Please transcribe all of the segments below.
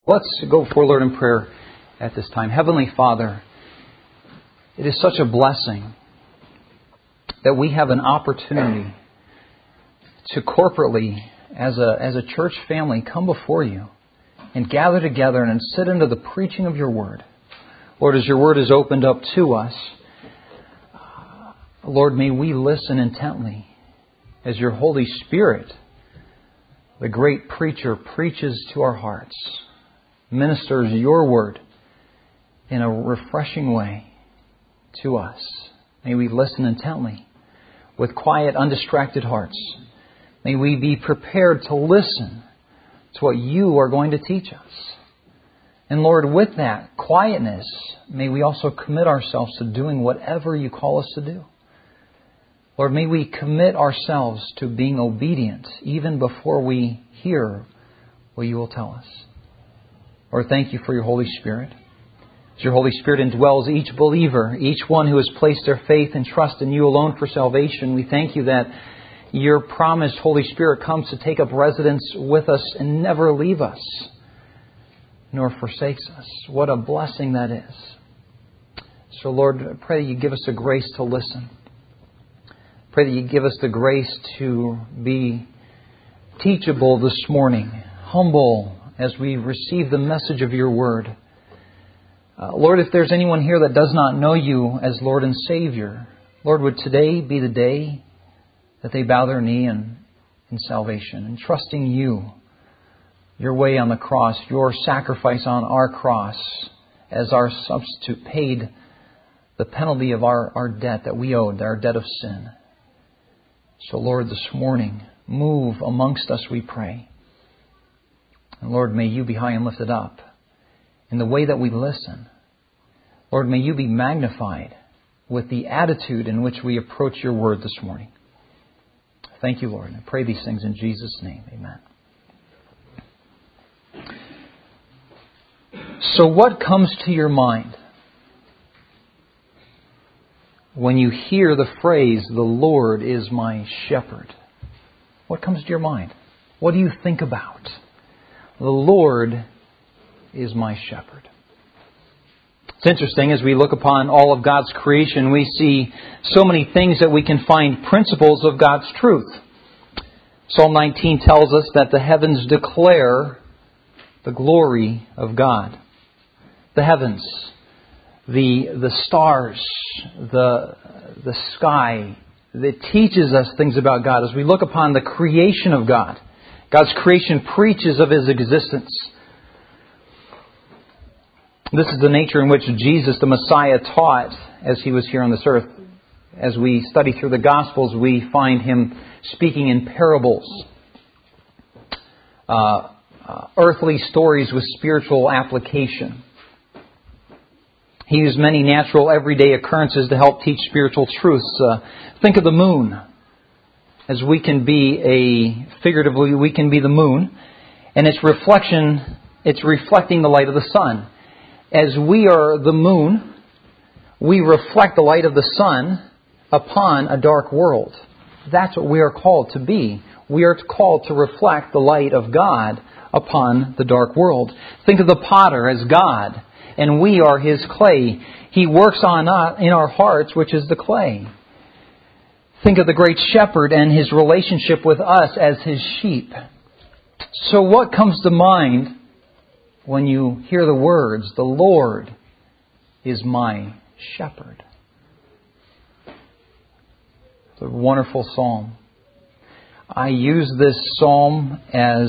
Let's go before Lord in prayer at this time. Heavenly Father, it is such a blessing that we have an opportunity to corporately, as a church family, come before you and gather together and sit under the preaching of your Word. Lord, as your Word is opened up to us, Lord, may we listen intently as your Holy Spirit, the great preacher, preaches to our hearts, ministers your Word in a refreshing way to us. May we listen intently with quiet, undistracted hearts. May we be prepared to listen to what you are going to teach us. And Lord, with that quietness, may we also commit ourselves to doing whatever you call us to do. Lord, may we commit ourselves to being obedient even before we hear what you will tell us. Lord, thank you for your Holy Spirit. As your Holy Spirit indwells each believer, each one who has placed their faith and trust in you alone for salvation, we thank you that your promised Holy Spirit comes to take up residence with us and never leave us, nor forsakes us. What a blessing that is. So Lord, I pray that you give us the grace to listen. Pray that you give us the grace to be teachable this morning, humble as we receive the message of your Word. Lord, if there's anyone here that does not know you as Lord and Savior, Lord, would today be the day that they bow their knee in salvation and trusting you, your way on the cross, your sacrifice on our cross as our substitute paid the penalty of our debt that we owed, our debt of sin. So Lord, this morning, move amongst us, we pray. And Lord, may you be high and lifted up in the way that we listen. Lord, may you be magnified with the attitude in which we approach your word this morning. Thank you, Lord. I pray these things in Jesus' name. Amen. So what comes to your mind when you hear the phrase, the Lord is my shepherd? What comes to your mind? What do you think about? The Lord is my shepherd. It's interesting, as we look upon all of God's creation, we see so many things that we can find principles of God's truth. Psalm 19 tells us that the heavens declare the glory of God. The heavens, the stars, the sky, that teaches us things about God. As we look upon the creation of God, God's creation preaches of His existence. This is the nature in which Jesus, the Messiah, taught as He was here on this earth. As we study through the Gospels, we find Him speaking in parables, earthly stories with spiritual application. He used many natural, everyday occurrences to help teach spiritual truths. Think of the moon. As we can be figuratively, we can be the moon, and its reflection, it's reflecting the light of the sun. As we are the moon, we reflect the light of the sun upon a dark world. That's what we are called to be. We are called to reflect the light of God upon the dark world. Think of the potter as God, and we are His clay. He works on us in our hearts, which is the clay. Think of the great shepherd and His relationship with us as His sheep. So what comes to mind when you hear the words, the Lord is my shepherd? It's a wonderful psalm. I use this psalm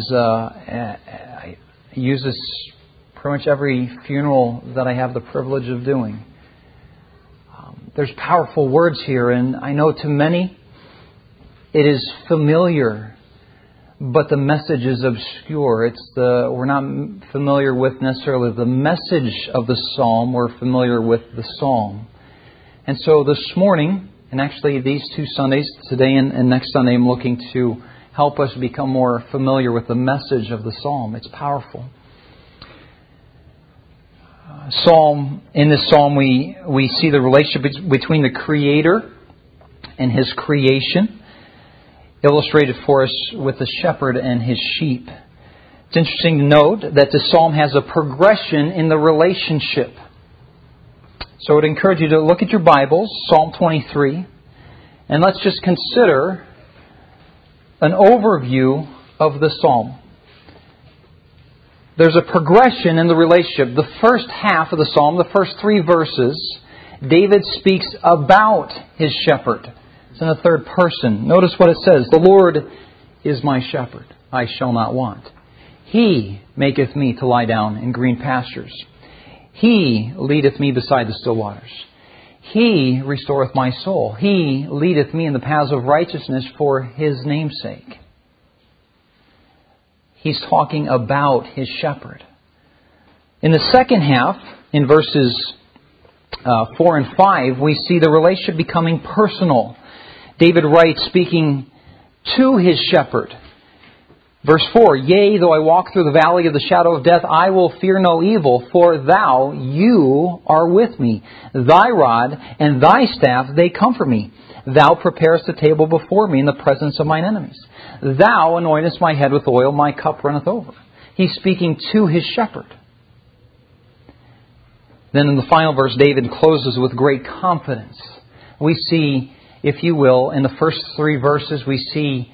I use this pretty much every funeral that I have the privilege of doing. There's powerful words here, and I know to many it is familiar, but the message is obscure. We're not familiar with necessarily the message of the psalm. We're familiar with the psalm. And so this morning, and actually these 2 Sundays, today and next Sunday, I'm looking to help us become more familiar with the message of the psalm. It's powerful. In this psalm, we see the relationship between the Creator and His creation, illustrated for us with the shepherd and his sheep. It's interesting to note that the psalm has a progression in the relationship. So I would encourage you to look at your Bibles, Psalm 23, and let's just consider an overview of the psalm. There's a progression in the relationship. The first half of the psalm, the first 3 verses, David speaks about his shepherd. It's in the third person. Notice what it says. The Lord is my shepherd. I shall not want. He maketh me to lie down in green pastures. He leadeth me beside the still waters. He restoreth my soul. He leadeth me in the paths of righteousness for His name's sake. He's talking about His shepherd. In the second half, in verses 4 and 5, we see the relationship becoming personal. David writes, speaking to his shepherd. Verse 4, Yea, though I walk through the valley of the shadow of death, I will fear no evil, for Thou, You are with me. Thy rod and Thy staff, they comfort me. Thou preparest a table before me in the presence of mine enemies. Thou anointest my head with oil, my cup runneth over. He's speaking to his shepherd. Then in the final verse, David closes with great confidence. We see, if you will, in the first 3 verses, we see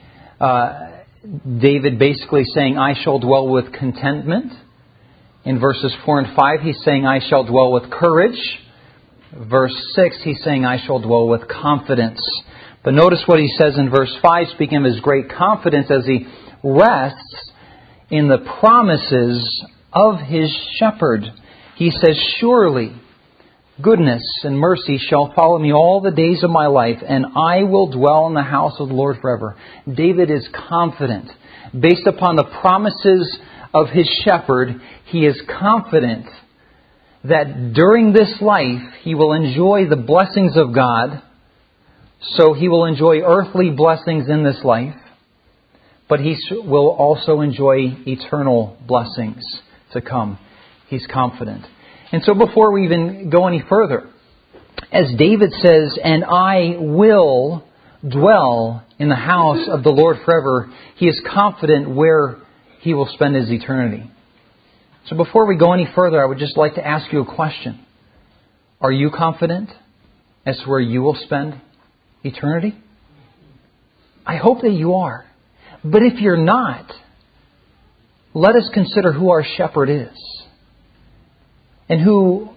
David basically saying, I shall dwell with contentment. In verses 4 and 5, he's saying, I shall dwell with courage. Verse 6, he's saying, I shall dwell with confidence. But notice what he says in verse 5, speaking of his great confidence as he rests in the promises of his shepherd. He says, Surely goodness and mercy shall follow me all the days of my life, and I will dwell in the house of the Lord forever. David is confident. Based upon the promises of his shepherd, he is confident that during this life he will enjoy the blessings of God. So he will enjoy earthly blessings in this life, but he will also enjoy eternal blessings to come. He's confident. And so before we even go any further, as David says, and I will dwell in the house of the Lord forever, he is confident where he will spend his eternity. So before we go any further, I would just like to ask you a question. Are you confident as to where you will spend eternity? I hope that you are. But if you're not, let us consider who our shepherd is. And who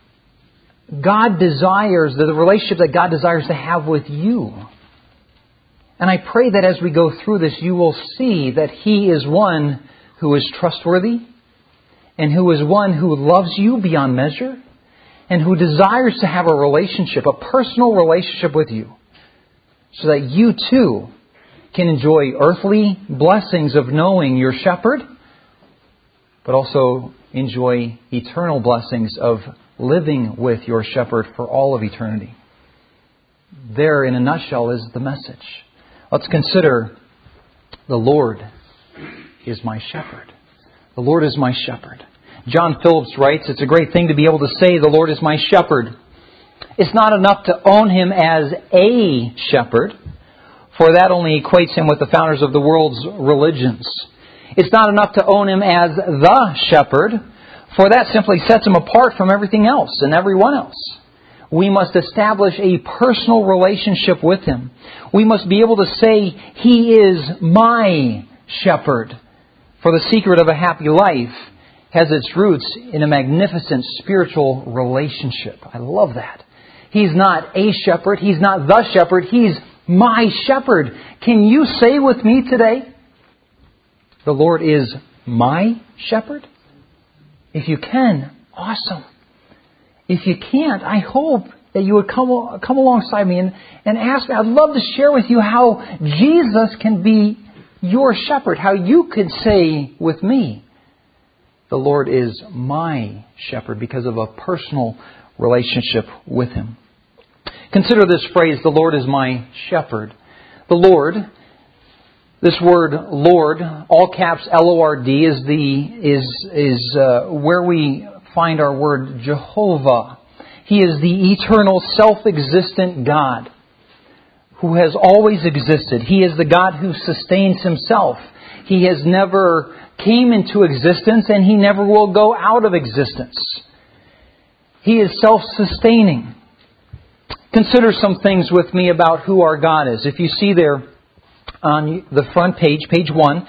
God desires, the relationship that God desires to have with you. And I pray that as we go through this, you will see that He is one who is trustworthy, and who is one who loves you beyond measure, and who desires to have a relationship, a personal relationship with you, so that you too can enjoy earthly blessings of knowing your shepherd, but also enjoy eternal blessings of living with your shepherd for all of eternity. There, in a nutshell, is the message. Let's consider the Lord is my shepherd. The Lord is my shepherd. John Phillips writes, it's a great thing to be able to say, the Lord is my shepherd. It's not enough to own Him as a shepherd, for that only equates Him with the founders of the world's religions. It's not enough to own Him as the shepherd, for that simply sets Him apart from everything else and everyone else. We must establish a personal relationship with Him. We must be able to say, He is my shepherd. For the secret of a happy life has its roots in a magnificent spiritual relationship. I love that. He's not a shepherd. He's not the shepherd. He's my shepherd. Can you say with me today, the Lord is my shepherd? If you can, awesome. If you can't, I hope that you would come alongside me and ask me. I'd love to share with you how Jesus can be your shepherd. How you could say with me, the Lord is my shepherd, because of a personal relationship with Him. Consider this phrase, the Lord is my shepherd. The Lord, this word Lord, all caps L-O-R-D, is where we find our word Jehovah. He is the eternal, self-existent God who has always existed. He is the God who sustains Himself. He has never came into existence and He never will go out of existence. He is self-sustaining. Consider some things with me about who our God is. If you see there on the front page, page 1,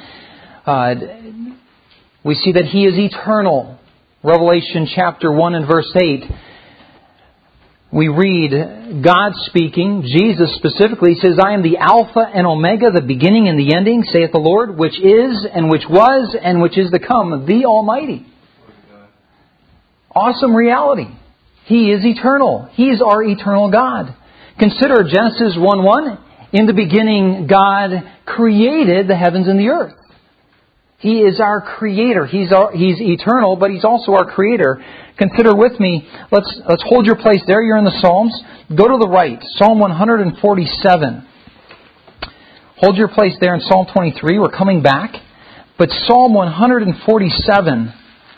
we see that He is eternal. Revelation chapter 1 and verse 8. We read God speaking, Jesus specifically says, I am the Alpha and Omega, the beginning and the ending, saith the Lord, which is and which was and which is to come, the Almighty. Awesome reality. He is eternal. He is our eternal God. Consider Genesis 1:1. In the beginning, God created the heavens and the earth. He is our Creator. He's eternal, but He's also our Creator. Consider with me, let's hold your place there. You're in the Psalms. Go to the right, Psalm 147. Hold your place there in Psalm 23. We're coming back. But Psalm 147,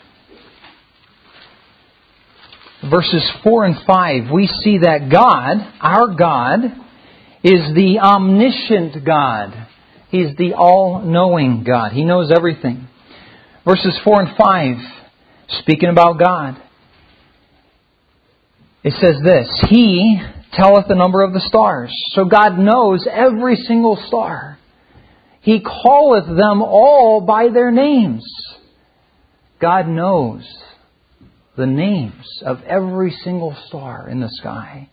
verses 4 and 5, we see that God, our God, is the omniscient God. He's the all-knowing God. He knows everything. Verses 4 and 5, speaking about God, it says this, He telleth the number of the stars. So God knows every single star. He calleth them all by their names. God knows the names of every single star in the sky.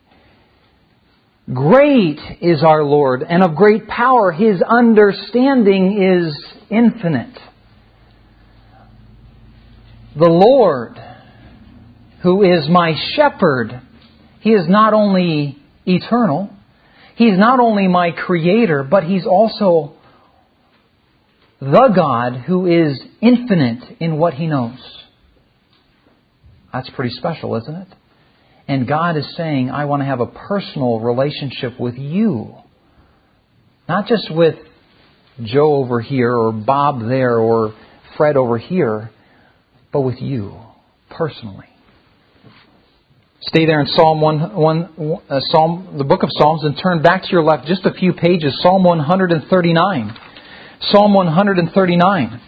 Great is our Lord, and of great power. His understanding is infinite. The Lord, who is my shepherd, He is not only eternal, He's not only my Creator, but He's also the God who is infinite in what He knows. That's pretty special, isn't it? And God is saying, I want to have a personal relationship with you. Not just with Joe over here, or Bob there, or Fred over here, but with you, personally. Stay there in the book of Psalms, and turn back to your left just a few pages, Psalm 139. Psalm 139.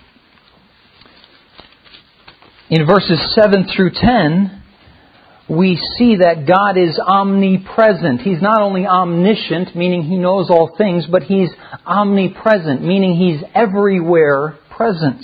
In verses 7 through 10, we see that God is omnipresent. He's not only omniscient, meaning He knows all things, but He's omnipresent, meaning He's everywhere present.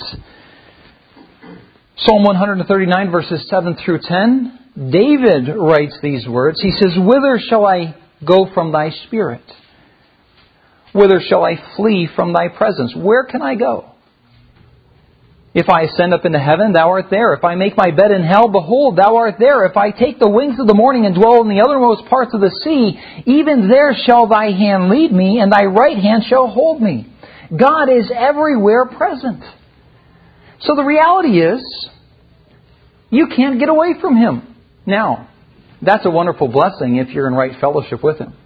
Psalm 139, verses 7 through 10, David writes these words. He says, Whither shall I go from Thy Spirit? Whither shall I flee from Thy presence? Where can I go? If I ascend up into heaven, Thou art there. If I make my bed in hell, behold, Thou art there. If I take the wings of the morning and dwell in the uttermost parts of the sea, even there shall Thy hand lead me, and Thy right hand shall hold me. God is everywhere present. So the reality is, you can't get away from Him. Now, that's a wonderful blessing if you're in right fellowship with Him.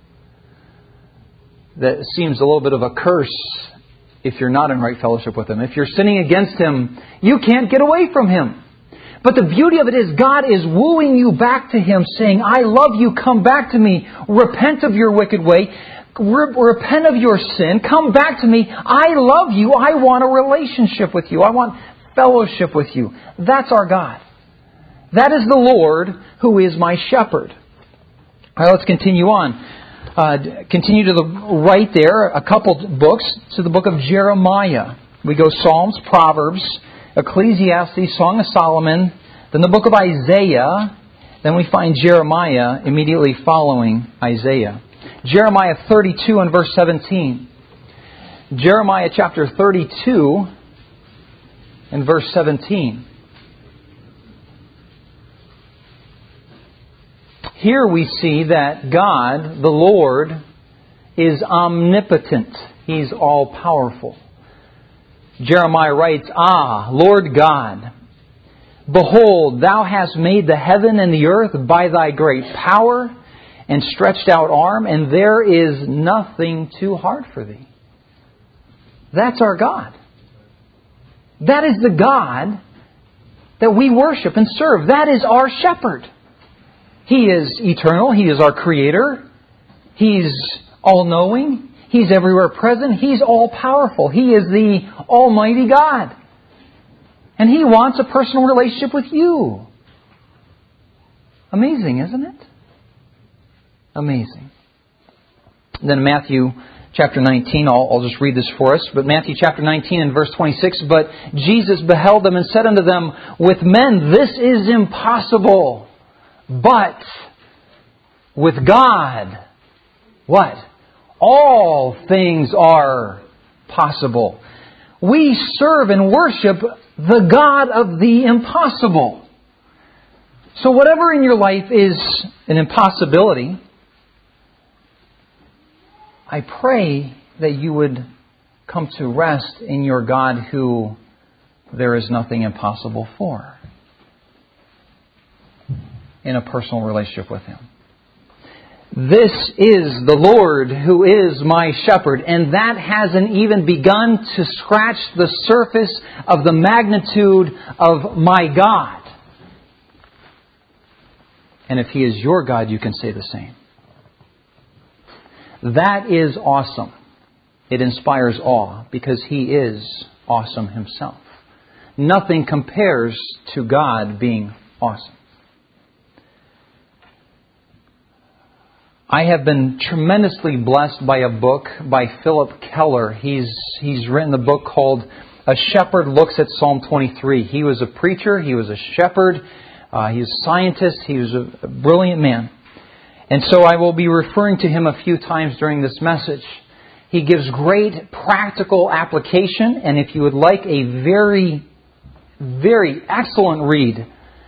That seems a little bit of a curse if you're not in right fellowship with Him. If you're sinning against Him, you can't get away from Him. But the beauty of it is God is wooing you back to Him, saying, I love you, come back to me, repent of your wicked way, repent of your sin, come back to me, I love you, I want a relationship with you, I want fellowship with you. That's our God. That is the Lord who is my shepherd. All right, let's continue on. Continue to the right there, a couple books, to the book of Jeremiah. We go Psalms, Proverbs, Ecclesiastes, Song of Solomon, then the book of Isaiah, then we find Jeremiah immediately following Isaiah. Jeremiah 32 and verse 17. Jeremiah chapter 32 and verse 17. Here we see that God, the Lord, is omnipotent. He's all-powerful. Jeremiah writes, Ah, Lord God, behold, Thou hast made the heaven and the earth by Thy great power and stretched out arm, and there is nothing too hard for Thee. That's our God. That is the God that we worship and serve. That is our shepherd. He is eternal. He is our Creator. He's all-knowing. He's everywhere present. He's all-powerful. He is the Almighty God. And He wants a personal relationship with you. Amazing, isn't it? Amazing. Then Matthew chapter 19, I'll just read this for us. But Matthew chapter 19 and verse 26, "But Jesus beheld them and said unto them, With men this is impossible, but with God," what? "All things are possible." We serve and worship the God of the impossible. So whatever in your life is an impossibility, I pray that you would come to rest in your God who there is nothing impossible for, in a personal relationship with Him. This is the Lord who is my shepherd, and that hasn't even begun to scratch the surface of the magnitude of my God. And if He is your God, you can say the same. That is awesome. It inspires awe because He is awesome Himself. Nothing compares to God being awesome. I have been tremendously blessed by a book by Philip Keller. He's written a book called A Shepherd Looks at Psalm 23. He was a preacher. He was a shepherd. He was a scientist. He was a brilliant man. And so I will be referring to him a few times during this message. He gives great practical application. And if you would like a very, very excellent read,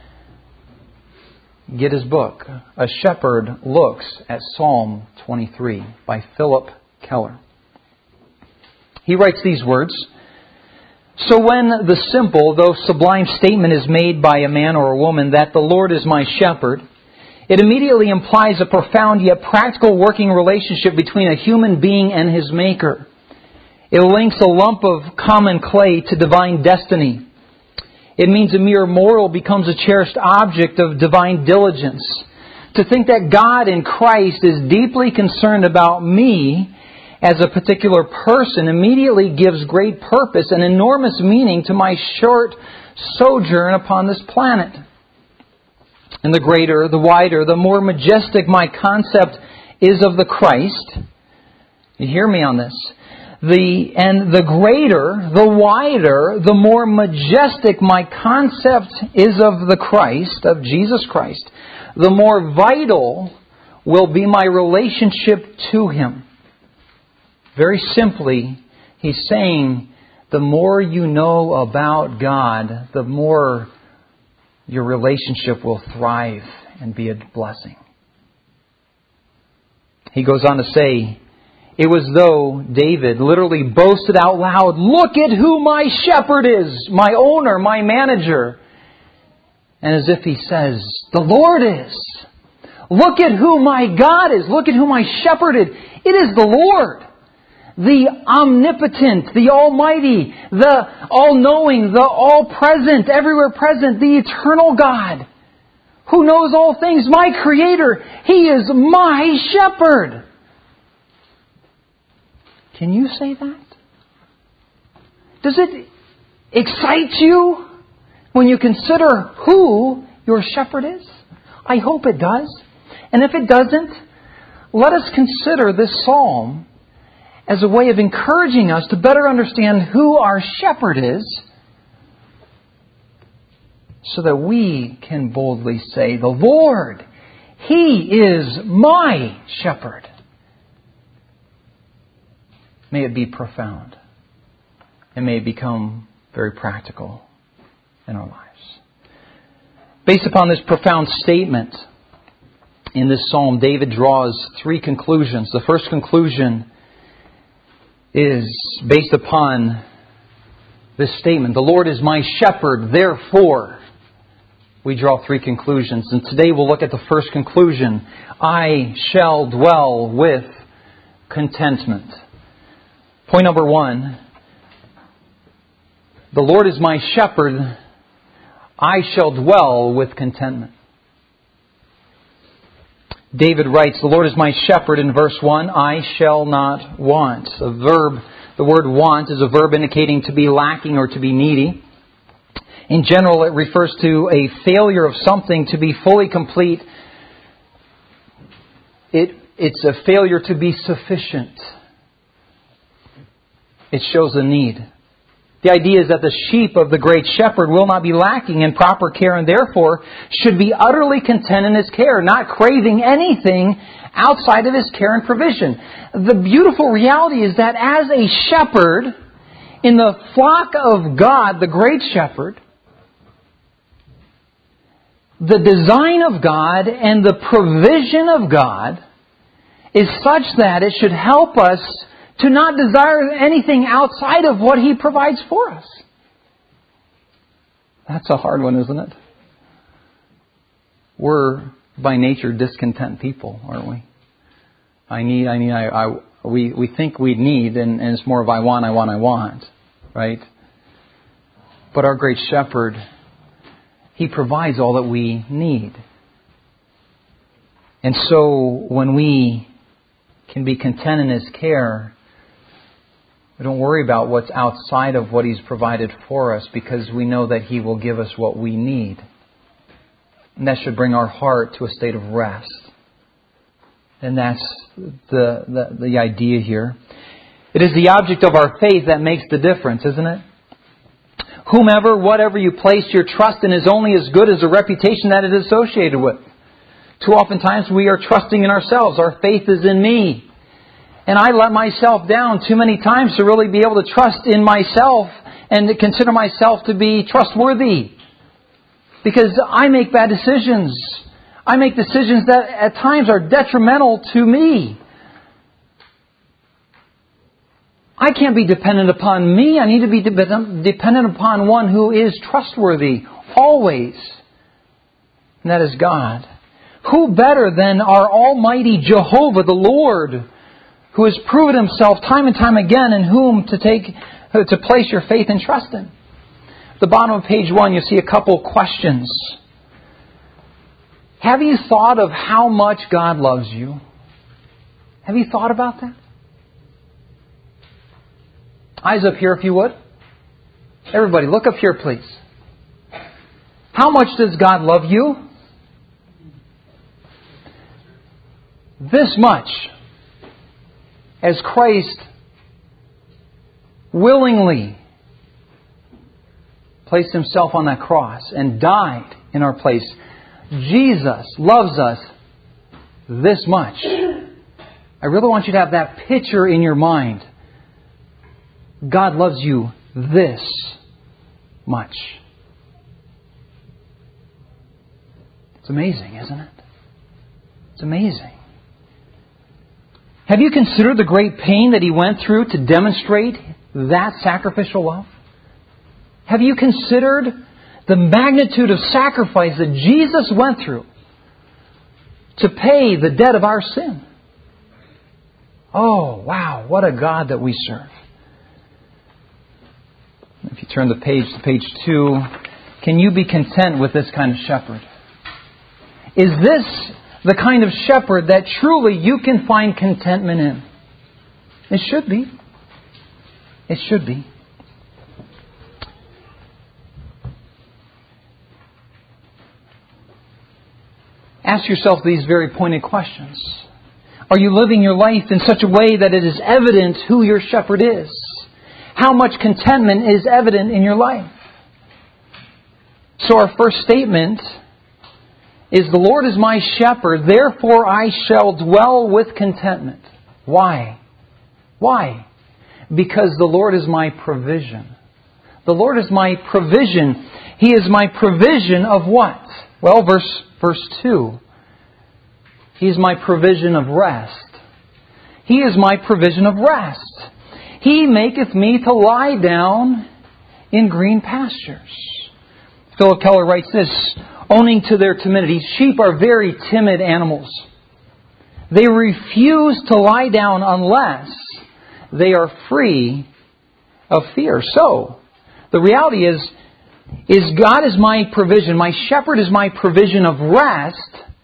get his book, A Shepherd Looks at Psalm 23 by Philip Keller. He writes these words, "So when the simple, though sublime statement is made by a man or a woman that the Lord is my shepherd, it immediately implies a profound yet practical working relationship between a human being and his Maker. It links a lump of common clay to divine destiny. It means a mere mortal becomes a cherished object of divine diligence. To think that God in Christ is deeply concerned about me as a particular person immediately gives great purpose and enormous meaning to my short sojourn upon this planet. And the greater, the wider, the more majestic my concept is of the Christ." You hear me on this. The greater, the wider, the more majestic my concept is of the Christ, of Jesus Christ, the more vital will be my relationship to Him. Very simply, he's saying, the more you know about God, the more your relationship will thrive and be a blessing. He goes on to say, it was though David literally boasted out loud, "Look at who my shepherd is, my owner, my manager." And as if he says, the Lord is. Look at who my God is. Look at who my shepherd is. It is the Lord. The omnipotent, the almighty, the all-knowing, the all-present, everywhere present, the eternal God who knows all things, my Creator. He is my shepherd. Can you say that? Does it excite you when you consider who your shepherd is? I hope it does. And if it doesn't, let us consider this psalm as a way of encouraging us to better understand who our shepherd is, so that we can boldly say, the Lord, He is my shepherd. May it be profound, and may it become very practical in our lives. Based upon this profound statement in this psalm, David draws three conclusions. The first conclusion is based upon this statement. The Lord is my shepherd, therefore. We draw three conclusions. And today we'll look at the first conclusion. I shall dwell with contentment. Point number one. The Lord is my shepherd. I shall dwell with contentment. David writes, the Lord is my shepherd in verse 1, I shall not want. The word want is a verb indicating to be lacking or to be needy. In general, it refers to a failure of something to be fully complete. It's a failure to be sufficient. It shows a need. The idea is that the sheep of the great shepherd will not be lacking in proper care and therefore should be utterly content in His care, not craving anything outside of His care and provision. The beautiful reality is that as a shepherd in the flock of God, the great shepherd, the design of God and the provision of God is such that it should help us to not desire anything outside of what He provides for us. That's a hard one, isn't it? We're by nature discontent people, aren't we? We think we need, and it's more of I want, right? But our great shepherd, He provides all that we need. And so when we can be content in His care, we don't worry about what's outside of what He's provided for us because we know that He will give us what we need. And that should bring our heart to a state of rest. And that's the idea here. It is the object of our faith that makes the difference, isn't it? Whomever, whatever you place your trust in is only as good as the reputation that it is associated with. Too oftentimes we are trusting in ourselves. Our faith is in me. And I let myself down too many times to really be able to trust in myself and to consider myself to be trustworthy. Because I make bad decisions. I make decisions that at times are detrimental to me. I can't be dependent upon me. I need to be dependent upon one who is trustworthy always. And that is God. Who better than our Almighty Jehovah, the Lord, who has proven Himself time and time again, in whom to place your faith and trust in? At the bottom of page 1, you see a couple questions. Have you thought of how much God loves you? Have you thought about that? Eyes up here, if you would. Everybody, look up here, please. How much does God love you? This much. As Christ willingly placed Himself on that cross and died in our place, Jesus loves us this much. I really want you to have that picture in your mind. God loves you this much. It's amazing, isn't it? It's amazing. Have you considered the great pain that He went through to demonstrate that sacrificial love? Have you considered the magnitude of sacrifice that Jesus went through to pay the debt of our sin? Oh, wow, what a God that we serve. If you turn the page to page 2, can you be content with this kind of shepherd? Is this the kind of shepherd that truly you can find contentment in? It should be. It should be. Ask yourself these very pointed questions. Are you living your life in such a way that it is evident who your shepherd is? How much contentment is evident in your life? So our first statement is, the Lord is my shepherd, therefore I shall dwell with contentment. Why? Why? Because the Lord is my provision. The Lord is my provision. He is my provision of what? Well, verse 2. He is my provision of rest. He is my provision of rest. He maketh me to lie down in green pastures. Philip Keller writes this, owing to their timidity, sheep are very timid animals. They refuse to lie down unless they are free of fear. So, the reality is God is my provision. My shepherd is my provision of rest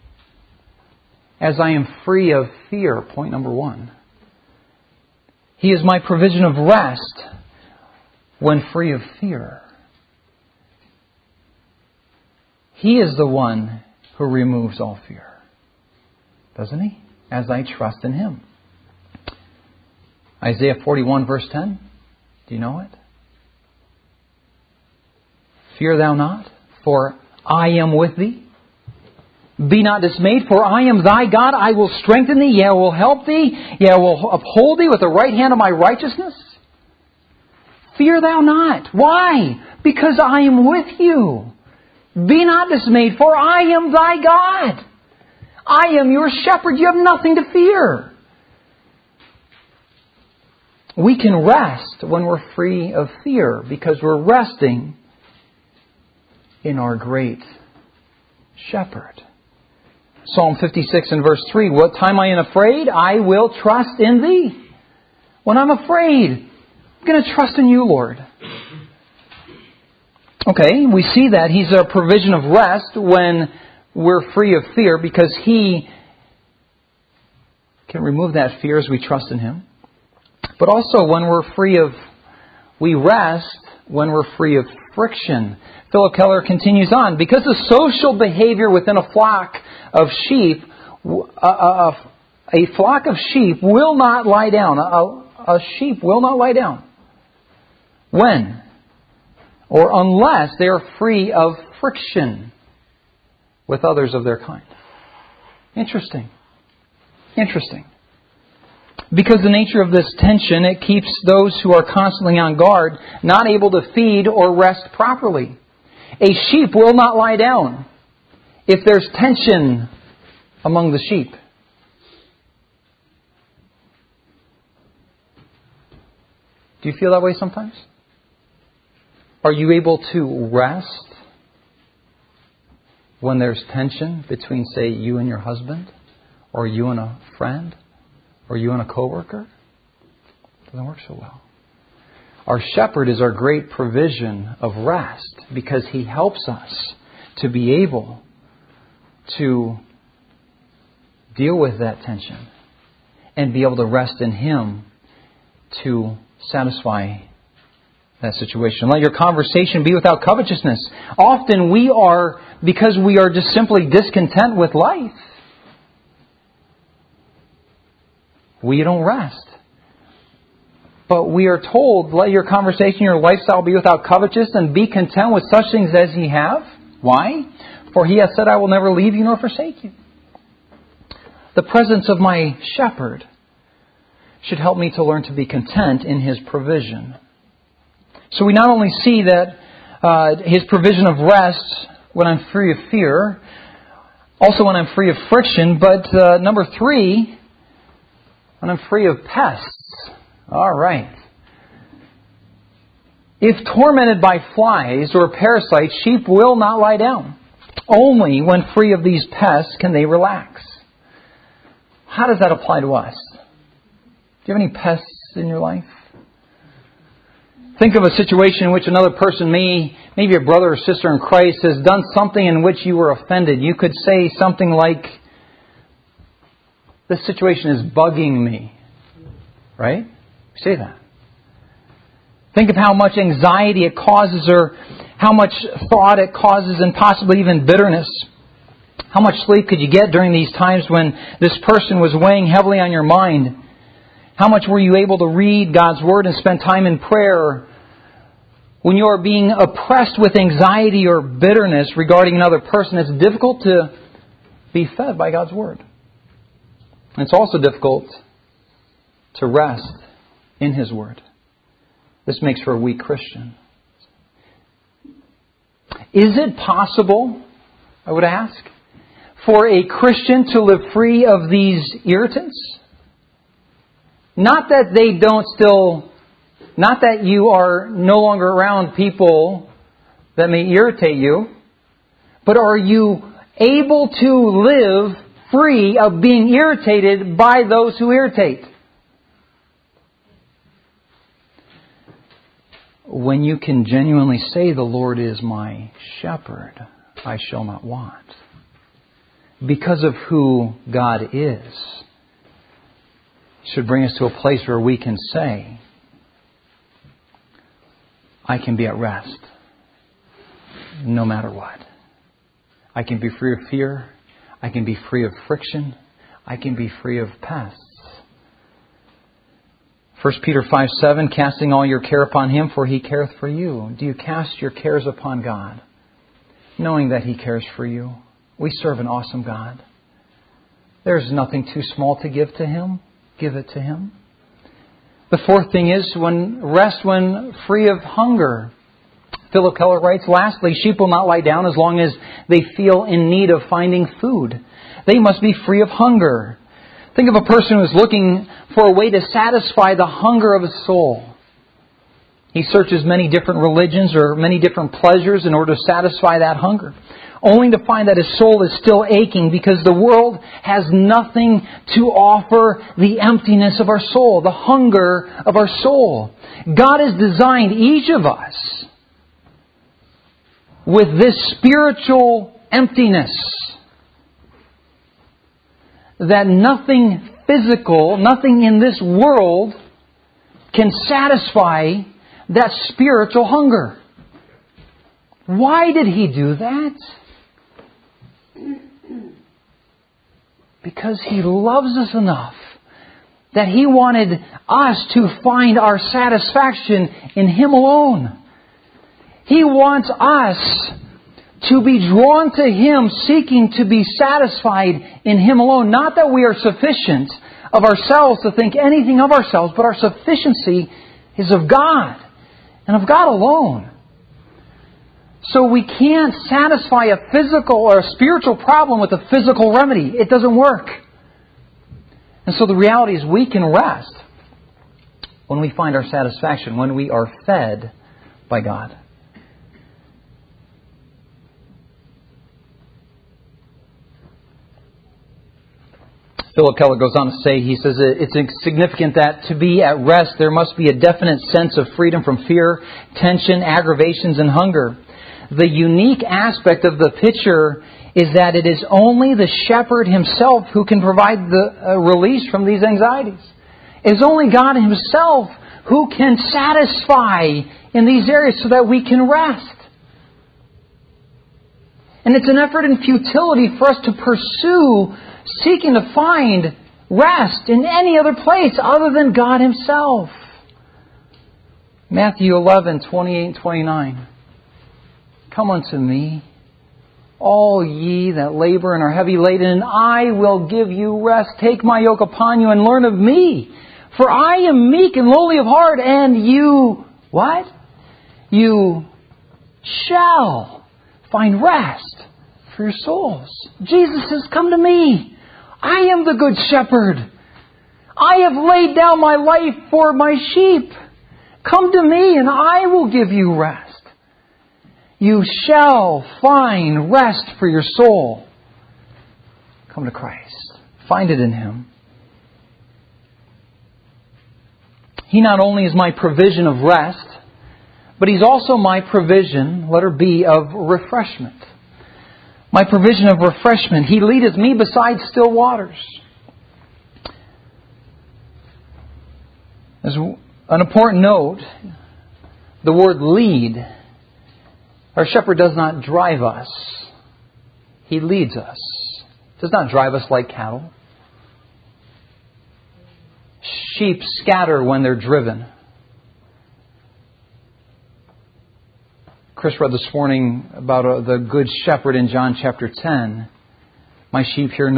as I am free of fear. Point number 1. He is my provision of rest when free of fear. He is the one who removes all fear. Doesn't He? As I trust in Him. Isaiah 41 verse 10. Do you know it? Fear thou not, for I am with thee. Be not dismayed, for I am thy God. I will strengthen thee, yea, I will help thee, yea, I will uphold thee with the right hand of my righteousness. Fear thou not. Why? Because I am with you. Be not dismayed, for I am thy God. I am your shepherd. You have nothing to fear. We can rest when we're free of fear because we're resting in our great shepherd. Psalm 56 and verse 3, what time I am afraid, I will trust in thee. When I'm afraid, I'm going to trust in you, Lord. Okay, we see that He's a provision of rest when we're free of fear because He can remove that fear as we trust in Him. But also when we rest when we're free of friction. Philip Keller continues on, because the social behavior within a flock of sheep, a flock of sheep will not lie down. A sheep will not lie down. When? Or unless they are free of friction with others of their kind. Interesting. Because the nature of this tension, it keeps those who are constantly on guard not able to feed or rest properly. A sheep will not lie down if there's tension among the sheep. Do you feel that way sometimes? Are you able to rest when there's tension between, say, you and your husband, or you and a friend, or you and a coworker? It doesn't work so well. Our shepherd is our great provision of rest because He helps us to be able to deal with that tension and be able to rest in Him to satisfy that situation. Let your conversation be without covetousness. Often because we are just simply discontent with life, we don't rest. But we are told, let your conversation, your lifestyle be without covetousness, and be content with such things as ye have. Why? For He has said, I will never leave you nor forsake you. The presence of my shepherd should help me to learn to be content in His provision. So we not only see that His provision of rest when I'm free of fear, also when I'm free of friction, but number 3, when I'm free of pests. All right. If tormented by flies or parasites, sheep will not lie down. Only when free of these pests can they relax. How does that apply to us? Do you have any pests in your life? Think of a situation in which another person, maybe a brother or sister in Christ, has done something in which you were offended. You could say something like, this situation is bugging me. Right? Say that. Think of how much anxiety it causes or how much thought it causes and possibly even bitterness. How much sleep could you get during these times when this person was weighing heavily on your mind? How much were you able to read God's Word and spend time in prayer? When you are being oppressed with anxiety or bitterness regarding another person, it's difficult to be fed by God's Word. And it's also difficult to rest in His Word. This makes for a weak Christian. Is it possible, I would ask, for a Christian to live free of these irritants? Not that you are no longer around people that may irritate you, but are you able to live free of being irritated by those who irritate? When you can genuinely say, the Lord is my shepherd, I shall not want. Because of who God is, should bring us to a place where we can say, I can be at rest no matter what. I can be free of fear. I can be free of friction. I can be free of pests. 1 Peter 5:7, casting all your care upon Him, for He careth for you. Do you cast your cares upon God, knowing that He cares for you? We serve an awesome God. There's nothing too small to give to Him. Give it to Him. The fourth thing is rest when free of hunger. Philip Keller writes, lastly, sheep will not lie down as long as they feel in need of finding food. They must be free of hunger. Think of a person who is looking for a way to satisfy the hunger of his soul. He searches many different religions or many different pleasures in order to satisfy that hunger, only to find that his soul is still aching because the world has nothing to offer the emptiness of our soul, the hunger of our soul. God has designed each of us with this spiritual emptiness that nothing physical, nothing in this world can satisfy that spiritual hunger. Why did He do that? Because He loves us enough that He wanted us to find our satisfaction in Him alone. He wants us to be drawn to Him, seeking to be satisfied in Him alone. Not that we are sufficient of ourselves to think anything of ourselves, but our sufficiency is of God and of God alone. So we can't satisfy a physical or a spiritual problem with a physical remedy. It doesn't work. And so the reality is we can rest when we find our satisfaction, when we are fed by God. Philip Keller goes on to say, he says, it's significant that to be at rest, there must be a definite sense of freedom from fear, tension, aggravations, and hunger. The unique aspect of the picture is that it is only the shepherd himself who can provide the release from these anxieties. It is only God Himself who can satisfy in these areas so that we can rest. And it's an effort in futility for us to pursue seeking to find rest in any other place other than God Himself. Matthew 11:28 and 29. Come unto me, all ye that labor and are heavy laden, and I will give you rest. Take my yoke upon you and learn of me. For I am meek and lowly of heart, and you, what? You shall find rest for your souls. Jesus says, come to me. I am the good shepherd. I have laid down my life for my sheep. Come to me and I will give you rest. You shall find rest for your soul. Come to Christ. Find it in Him. He not only is my provision of rest, but He's also my provision, letter B, of refreshment. My provision of refreshment. He leadeth me beside still waters. As an important note, the word lead. Our shepherd does not drive us. He leads us. Does not drive us like cattle. Sheep scatter when they're driven. Chris read this morning about the good shepherd in John chapter 10. My sheep hear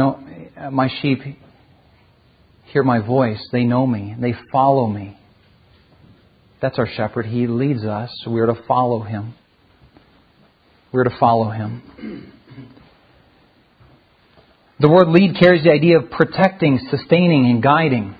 my voice. They know me. They follow me. That's our shepherd. He leads us. So we are to follow Him. We're to follow Him. The word lead carries the idea of protecting, sustaining, and guiding.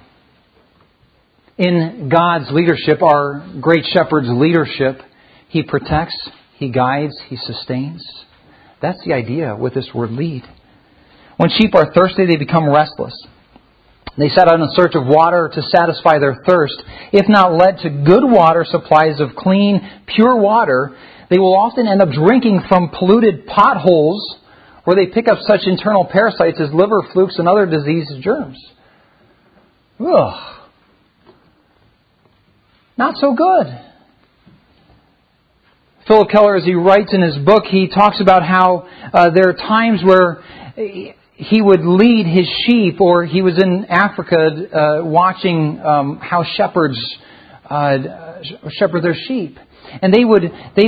In God's leadership, our great shepherd's leadership, He protects, He guides, He sustains. That's the idea with this word lead. When sheep are thirsty, they become restless. They set out in search of water to satisfy their thirst. If not led to good water supplies of clean, pure water, they will often end up drinking from polluted potholes where they pick up such internal parasites as liver flukes and other disease germs. Ugh. Not so good. Philip Keller, as he writes in his book, he talks about how there are times where he would lead his sheep, or he was in Africa watching how shepherds shepherd their sheep. And they would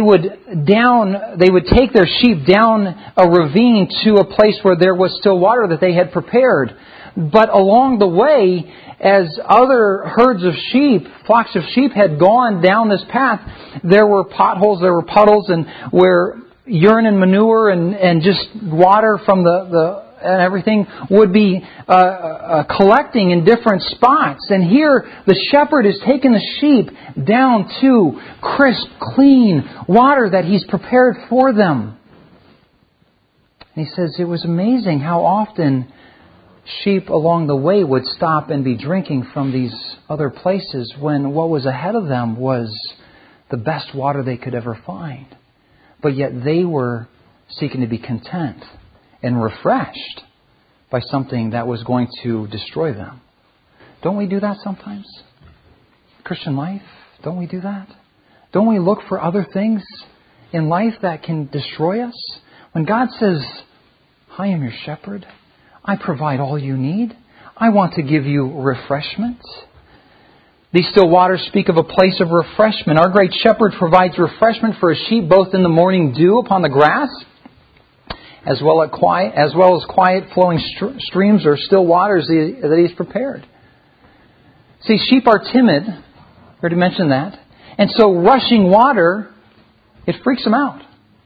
take their sheep down a ravine to a place where there was still water that they had prepared. But along the way, as other herds of sheep, flocks of sheep had gone down this path, there were potholes, there were puddles, and where urine and manure and just water from the and everything would be collecting in different spots. And here the shepherd is taking the sheep down to crisp, clean water that he's prepared for them. And he says it was amazing how often sheep along the way would stop and be drinking from these other places when what was ahead of them was the best water they could ever find. But yet they were seeking to be content and refreshed by something that was going to destroy them. Don't we do that sometimes? Christian life, don't we do that? Don't we look for other things in life that can destroy us? When God says, I am your shepherd, I provide all you need, I want to give you refreshment. These still waters speak of a place of refreshment. Our great shepherd provides refreshment for his sheep both in the morning dew upon the grass, as well as quiet flowing streams or still waters that he's prepared. See, sheep are timid. I already mentioned that. And so rushing water, it freaks them out.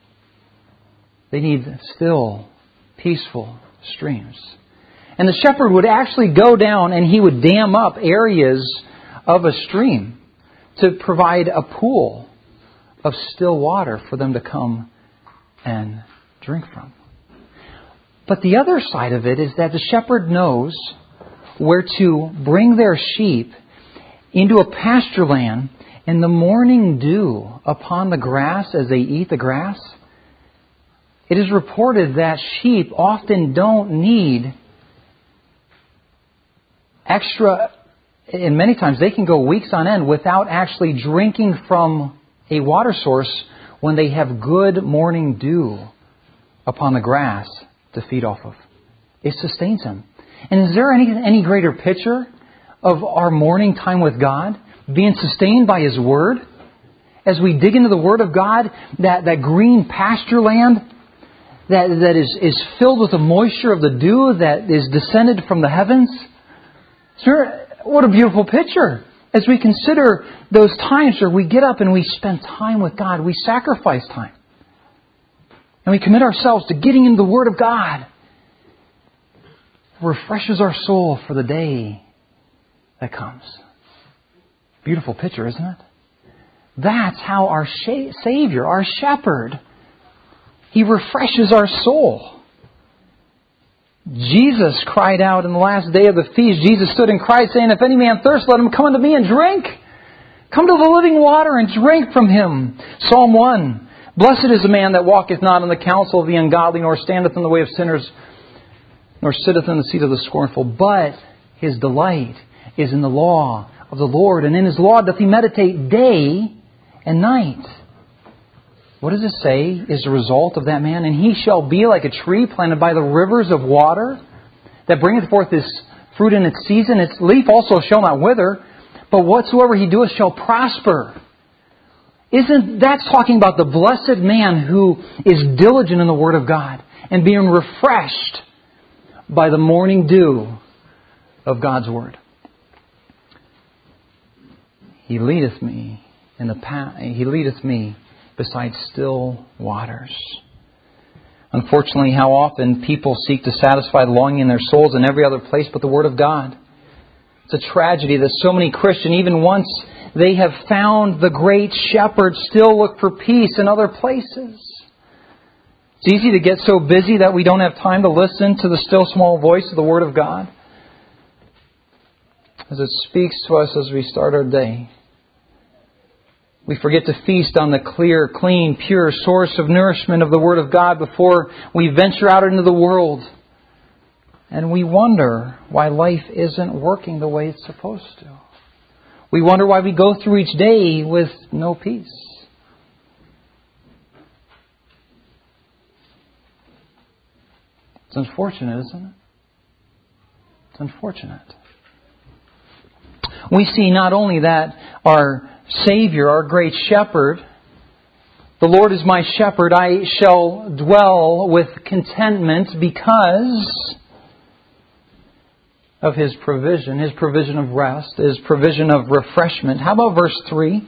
They need still, peaceful streams. And the shepherd would actually go down and he would dam up areas of a stream to provide a pool of still water for them to come and drink from. But the other side of it is that the shepherd knows where to bring their sheep into a pasture land, and the morning dew upon the grass as they eat the grass. It is reported that sheep often don't need extra, and many times they can go weeks on end without actually drinking from a water source when they have good morning dew upon the grass to feed off of. It sustains them. And is there any greater picture of our morning time with God being sustained by His Word? As we dig into the Word of God, that green pasture land that is filled with the moisture of the dew that is descended from the heavens. What a beautiful picture. As we consider those times where we get up and we spend time with God, we sacrifice time. And we commit ourselves to getting into the Word of God. It refreshes our soul for the day that comes. Beautiful picture, isn't it? That's how our Savior, our Shepherd, He refreshes our soul. Jesus cried out in the last day of the feast. Jesus stood and cried, saying, "If any man thirst, let him come unto me and drink. Come to the living water and drink from Him." Psalm 1. Blessed is the man that walketh not in the counsel of the ungodly, nor standeth in the way of sinners, nor sitteth in the seat of the scornful. But his delight is in the law of the Lord, and in His law doth he meditate day and night. What does it say is the result of that man? And he shall be like a tree planted by the rivers of water, that bringeth forth his fruit in its season. Its leaf also shall not wither, but whatsoever he doeth shall prosper. That's talking about the blessed man who is diligent in the Word of God and being refreshed by the morning dew of God's Word. He leadeth me in the path. He leadeth me beside still waters. Unfortunately, how often people seek to satisfy the longing in their souls in every other place but the Word of God. It's a tragedy that so many Christians, even once they have found the great shepherd, still look for peace in other places. It's easy to get so busy that we don't have time to listen to the still small voice of the Word of God as it speaks to us as we start our day. We forget to feast on the clear, clean, pure source of nourishment of the Word of God before we venture out into the world. And we wonder why life isn't working the way it's supposed to. We wonder why we go through each day with no peace. It's unfortunate, isn't it? It's unfortunate. We see not only that our Savior, our great shepherd, the Lord is my shepherd, I shall dwell with contentment because of His provision of rest, His provision of refreshment. How about verse 3?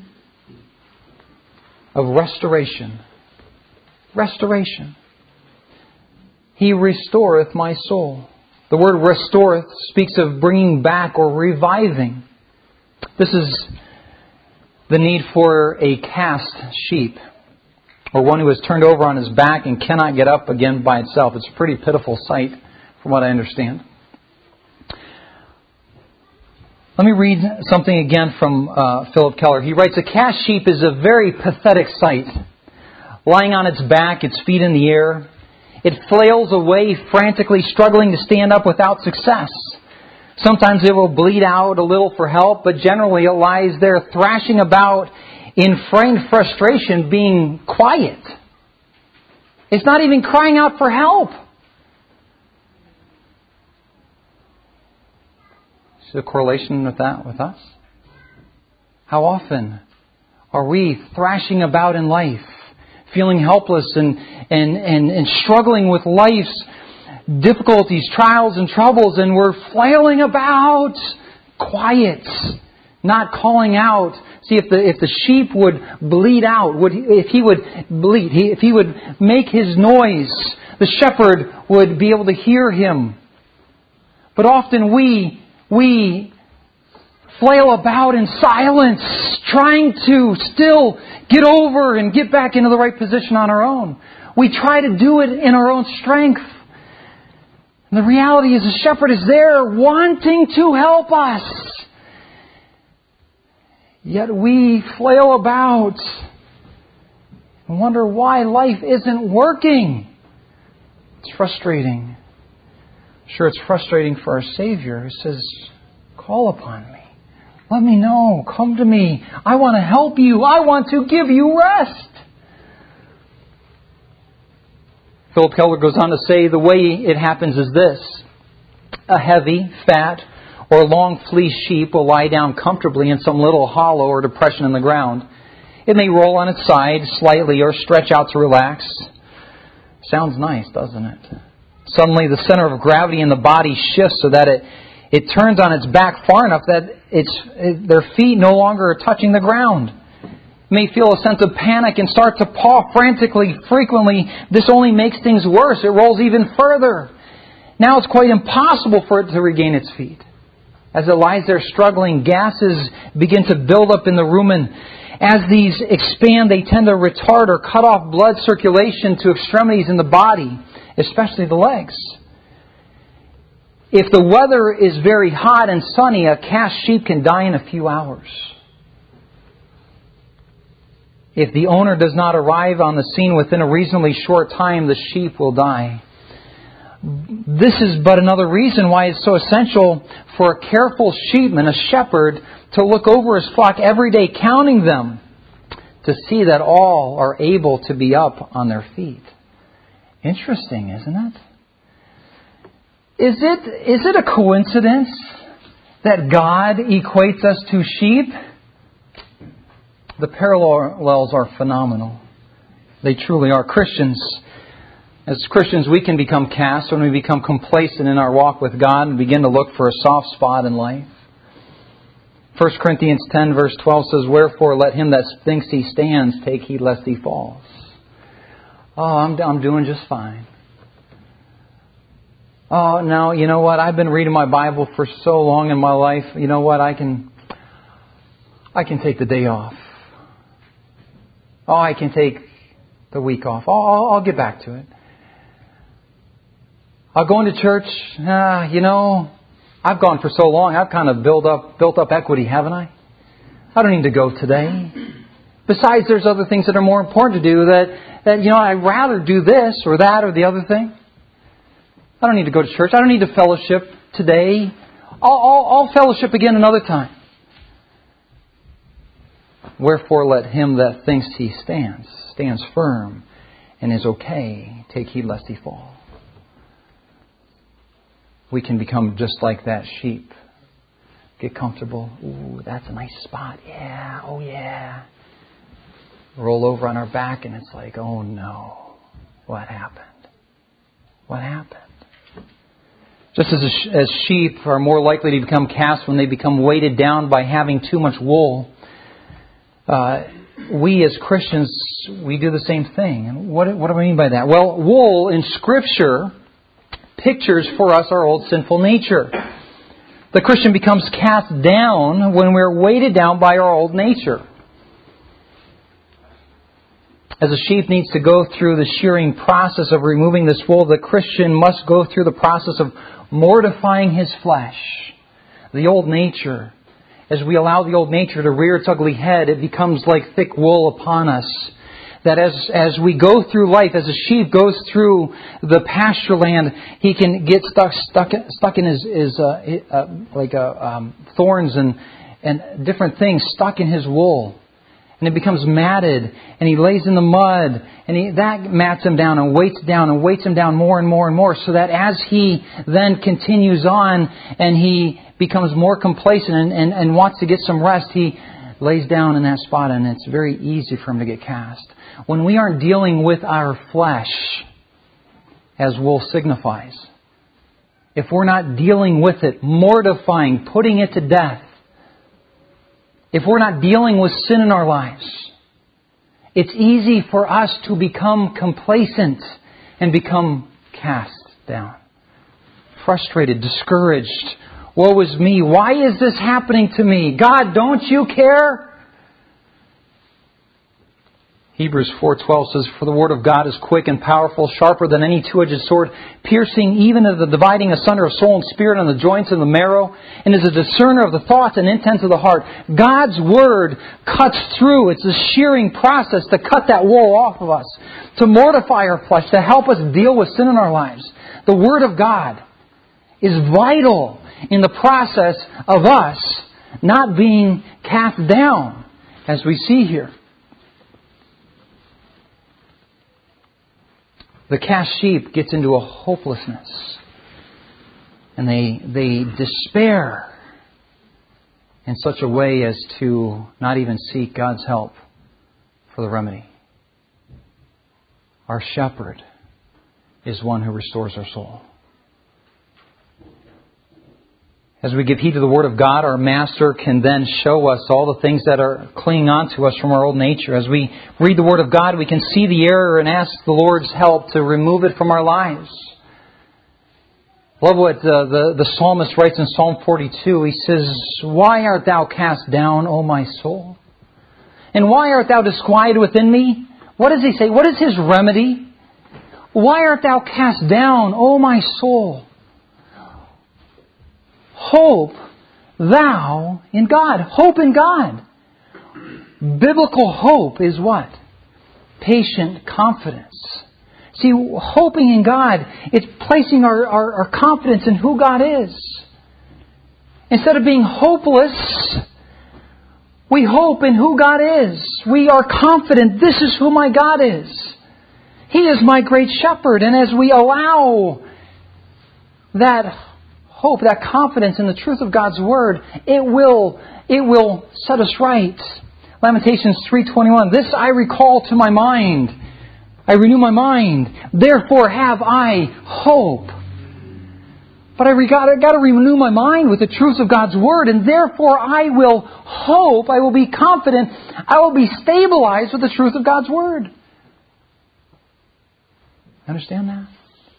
Of restoration. Restoration. He restoreth my soul. The word restoreth speaks of bringing back or reviving. This is the need for a cast sheep, or one who is turned over on his back and cannot get up again by itself. It's a pretty pitiful sight, from what I understand. Let me read something again from Philip Keller. He writes, a cast sheep is a very pathetic sight. Lying on its back, its feet in the air, it flails away, frantically struggling to stand up without success. Sometimes it will bleed out a little for help, but generally it lies there thrashing about in frank frustration, being quiet. It's not even crying out for help. See the correlation with that with us? How often are we thrashing about in life, feeling helpless and struggling with life's difficulties, trials and troubles, and we're flailing about, quiet, not calling out. See, if the sheep would bleed out, if he would bleat, if he would make his noise, the shepherd would be able to hear him. But often we flail about in silence, trying to still get over and get back into the right position on our own. We try to do it in our own strength. And the reality is the shepherd is there wanting to help us. Yet we flail about and wonder why life isn't working. It's frustrating. Sure, it's frustrating for our Savior who says, call upon me. Let me know. Come to me. I want to help you. I want to give you rest. Philip Keller goes on to say the way it happens is this. A heavy, fat, or long fleeced sheep will lie down comfortably in some little hollow or depression in the ground. It may roll on its side slightly or stretch out to relax. Sounds nice, doesn't it? Suddenly the center of gravity in the body shifts so that it turns on its back far enough that their feet no longer are touching the ground. May feel a sense of panic and start to paw frantically, frequently. This only makes things worse. It rolls even further. Now it's quite impossible for it to regain its feet. As it lies there struggling, gases begin to build up in the rumen. As these expand, they tend to retard or cut off blood circulation to extremities in the body, especially the legs. If the weather is very hot and sunny, a cast sheep can die in a few hours. If the owner does not arrive on the scene within a reasonably short time, the sheep will die. This is but another reason why it's so essential for a careful sheepman, a shepherd, to look over his flock every day, counting them, to see that all are able to be up on their feet. Interesting, isn't it? Is it a coincidence that God equates us to sheep? The parallels are phenomenal. They truly are. As Christians, we can become cast when we become complacent in our walk with God and begin to look for a soft spot in life. 1 Corinthians 10 verse 12 says, wherefore let him that thinks he stands take heed lest he falls. Oh, I'm doing just fine. Oh, now, you know what? I've been reading my Bible for so long in my life. You know what? I can take the day off. Oh, I can take the week off. Oh, I'll get back to it. I'll go into church. I've gone for so long. I've kind of built up equity, haven't I? I don't need to go today. Besides, there's other things that are more important to do that I'd rather do this or that or the other thing. I don't need to go to church. I don't need to fellowship today. I'll fellowship again another time. Wherefore let him that thinks he stands firm and is okay, take heed lest he fall. we can become just like that sheep. Get comfortable. Ooh, that's a nice spot. Yeah, oh yeah. Roll over on our back and it's like, oh no. What happened? What happened? Just as sheep are more likely to become cast when they become weighted down by having too much wool, we as Christians, we do the same thing. And what do I mean by that? Well, wool in Scripture pictures for us our old sinful nature. The Christian becomes cast down when we're weighted down by our old nature. As a sheep needs to go through the shearing process of removing this wool, the Christian must go through the process of mortifying his flesh, the old nature. As we allow the old nature to rear its ugly head, it becomes like thick wool upon us. That as we go through life, as a sheep goes through the pasture land, he can get stuck in his thorns and different things stuck in his wool. And it becomes matted, and he lays in the mud, and that mats him down and weights him down more and more and more, so that as he then continues on and he becomes more complacent and wants to get some rest, he lays down in that spot, and it's very easy for him to get cast. When we aren't dealing with our flesh, as wool signifies, if we're not dealing with it, mortifying, putting it to death, if we're not dealing with sin in our lives, it's easy for us to become complacent and become cast down. Frustrated, discouraged. Woe is me. Why is this happening to me? God, don't you care? Hebrews 4:12 says, "For the word of God is quick and powerful, sharper than any two-edged sword, piercing even to the dividing asunder of soul and spirit and the joints and the marrow, and is a discerner of the thoughts and intents of the heart." God's word cuts through. It's a shearing process to cut that wool off of us, to mortify our flesh, to help us deal with sin in our lives. The word of God is vital in the process of us not being cast down, as we see here. The cast sheep gets into a hopelessness, and they despair in such a way as to not even seek God's help for the remedy. Our shepherd is one who restores our soul. As we give heed to the Word of God, our Master can then show us all the things that are clinging on to us from our old nature. As we read the Word of God, we can see the error and ask the Lord's help to remove it from our lives. I love what the psalmist writes in Psalm 42. He says, "Why art thou cast down, O my soul? And why art thou disquieted within me?" What does he say? What is his remedy? "Why art thou cast down, O my soul? Hope thou in God." Hope in God. Biblical hope is what? Patient confidence. See, hoping in God, it's placing our confidence in who God is. Instead of being hopeless, we hope in who God is. We are confident, this is who my God is. He is my great shepherd. And as we allow that hope, that confidence in the truth of God's Word, it will set us right. Lamentations 3:21. "This I recall to my mind. I renew my mind. Therefore have I hope." But I got to renew my mind with the truth of God's Word, and therefore I will hope, I will be confident, I will be stabilized with the truth of God's Word. Understand that?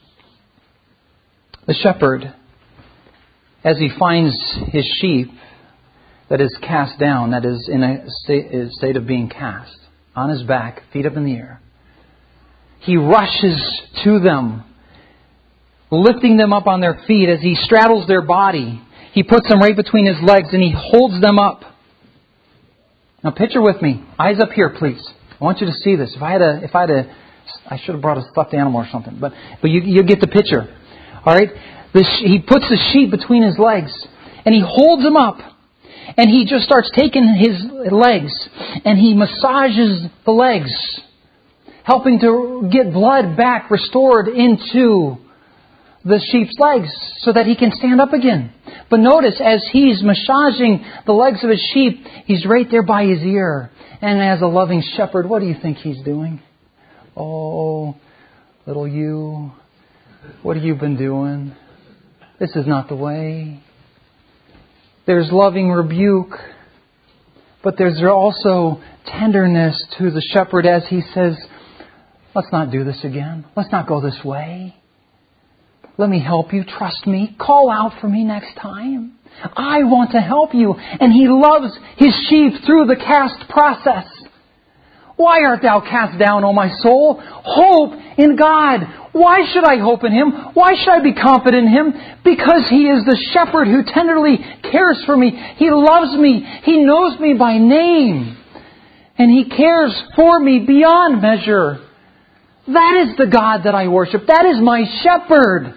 The shepherd, as he finds his sheep that is cast down, that is in a state of being cast, on his back, feet up in the air, he rushes to them, lifting them up on their feet. As he straddles their body, he puts them right between his legs and he holds them up. Now picture with me, eyes up here please. I want you to see this. I should have brought a stuffed animal or something, but you get the picture. All right? He puts the sheep between his legs, and he holds them up, and he just starts taking his legs, and he massages the legs, helping to get blood back restored into the sheep's legs so that he can stand up again. But notice, as he's massaging the legs of his sheep, he's right there by his ear. And as a loving shepherd, what do you think he's doing? Oh, little you, what have you been doing? This is not the way. There's loving rebuke, but there's also tenderness to the shepherd as he says, let's not do this again. Let's not go this way. Let me help you. Trust me. Call out for me next time. I want to help you. And He loves His sheep through the cast process. Why art thou cast down, O my soul? Hope in God. Why should I hope in Him? Why should I be confident in Him? Because He is the shepherd who tenderly cares for me. He loves me. He knows me by name. And He cares for me beyond measure. That is the God that I worship. That is my shepherd.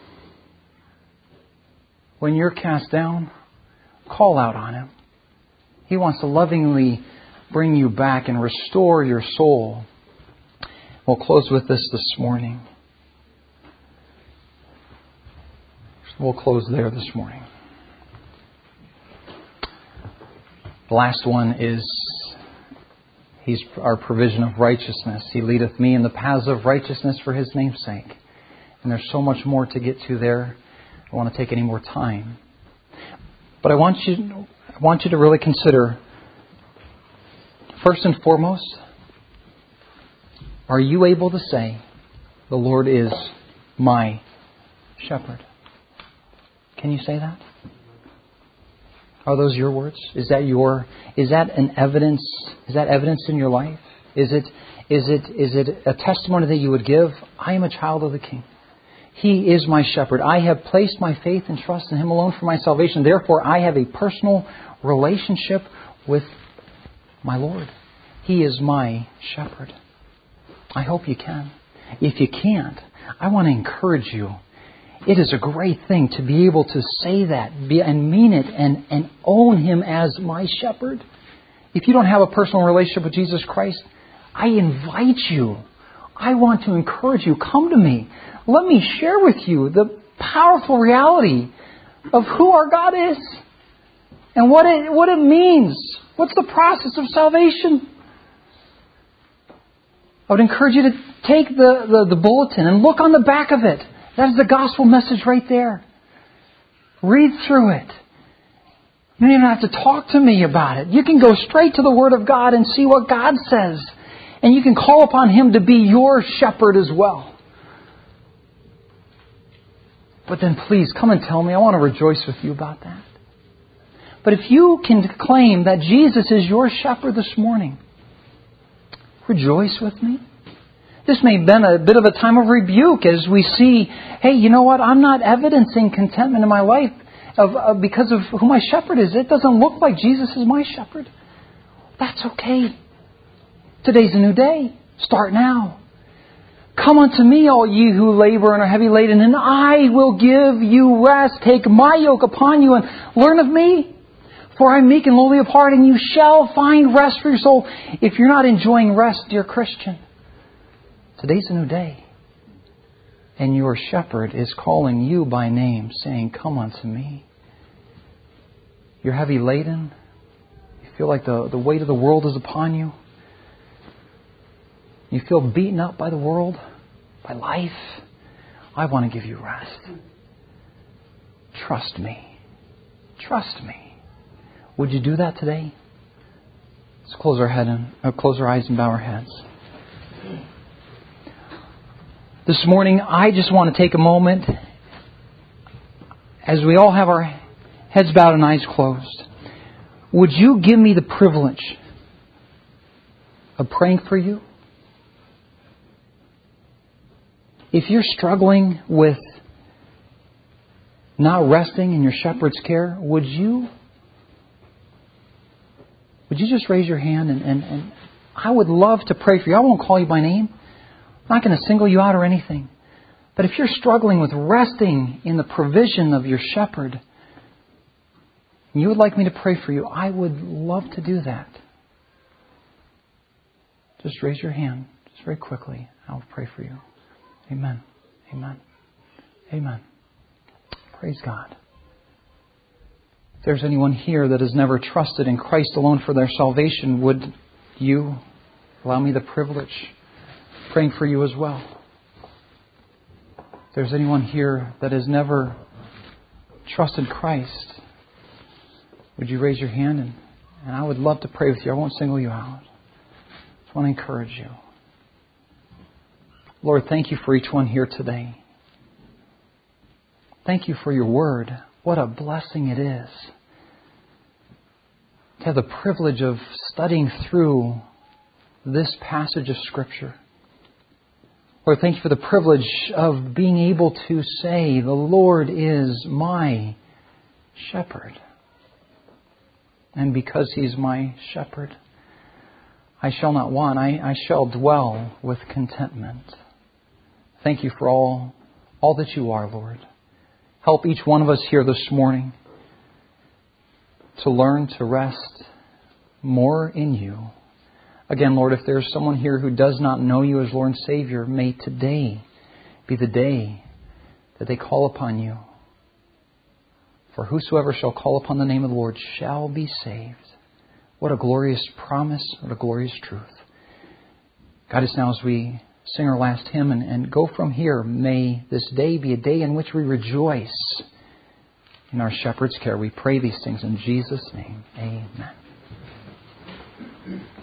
When you're cast down, call out on Him. He wants to lovingly bring you back and restore your soul. We'll close with this morning. We'll close there this morning. The last one is He's our provision of righteousness. He leadeth me in the paths of righteousness for His name's sake. And there's so much more to get to there. I don't want to take any more time. But I want you to really consider, first and foremost, are you able to say, the Lord is my shepherd? Can you say that? Are those your words? Is that evidence in your life? Is it a testimony that you would give? I am a child of the King. He is my shepherd. I have placed my faith and trust in Him alone for my salvation. Therefore, I have a personal relationship with my Lord. He is my shepherd. I hope you can. If you can't, I want to encourage you. It is a great thing to be able to say that and mean it and own Him as my shepherd. If you don't have a personal relationship with Jesus Christ, I invite you. I want to encourage you. Come to me. Let me share with you the powerful reality of who our God is and what it means. What's the process of salvation? I would encourage you to take the bulletin and look on the back of it. That is the gospel message right there. Read through it. You don't even have to talk to me about it. You can go straight to the Word of God and see what God says. And you can call upon Him to be your shepherd as well. But then please come and tell me. I want to rejoice with you about that. But if you can claim that Jesus is your shepherd this morning, rejoice with me. This may have been a bit of a time of rebuke as we see, hey, you know what? I'm not evidencing contentment in my life because of who my shepherd is. It doesn't look like Jesus is my shepherd. That's okay. Today's a new day. Start now. Come unto me, all ye who labor and are heavy laden, and I will give you rest. Take my yoke upon you and learn of me. For I am meek and lowly of heart, and you shall find rest for your soul. If you're not enjoying rest, dear Christian, today's a new day. And your shepherd is calling you by name, saying, come unto me. You're heavy laden. You feel like the weight of the world is upon you. You feel beaten up by the world, by life. I want to give you rest. Trust me. Trust me. Would you do that today? Let's close our eyes and bow our heads. This morning, I just want to take a moment, as we all have our heads bowed and eyes closed. Would you give me the privilege of praying for you? If you're struggling with not resting in your shepherd's care, would you just raise your hand and I would love to pray for you. I won't call you by name. I'm not going to single you out or anything. But if you're struggling with resting in the provision of your shepherd, and you would like me to pray for you, I would love to do that. Just raise your hand, just very quickly. I'll pray for you. Amen. Amen. Amen. Praise God. If there's anyone here that has never trusted in Christ alone for their salvation, would you allow me the privilege of praying for you as well? If there's anyone here that has never trusted Christ, would you raise your hand? And I would love to pray with you. I won't single you out. I just want to encourage you. Lord, thank you for each one here today. Thank you for your word. What a blessing it is to have the privilege of studying through this passage of Scripture. Lord, thank you for the privilege of being able to say, the Lord is my shepherd. And because He's my shepherd, I shall not want. I shall dwell with contentment. Thank you for all that you are, Lord. Help each one of us here this morning to learn to rest more in you. Again, Lord, if there's someone here who does not know you as Lord and Savior, may today be the day that they call upon you. For whosoever shall call upon the name of the Lord shall be saved. What a glorious promise, what a glorious truth. Guide us now as we sing our last hymn and go from here. May this day be a day in which we rejoice in our shepherd's care. We pray these things in Jesus' name. Amen.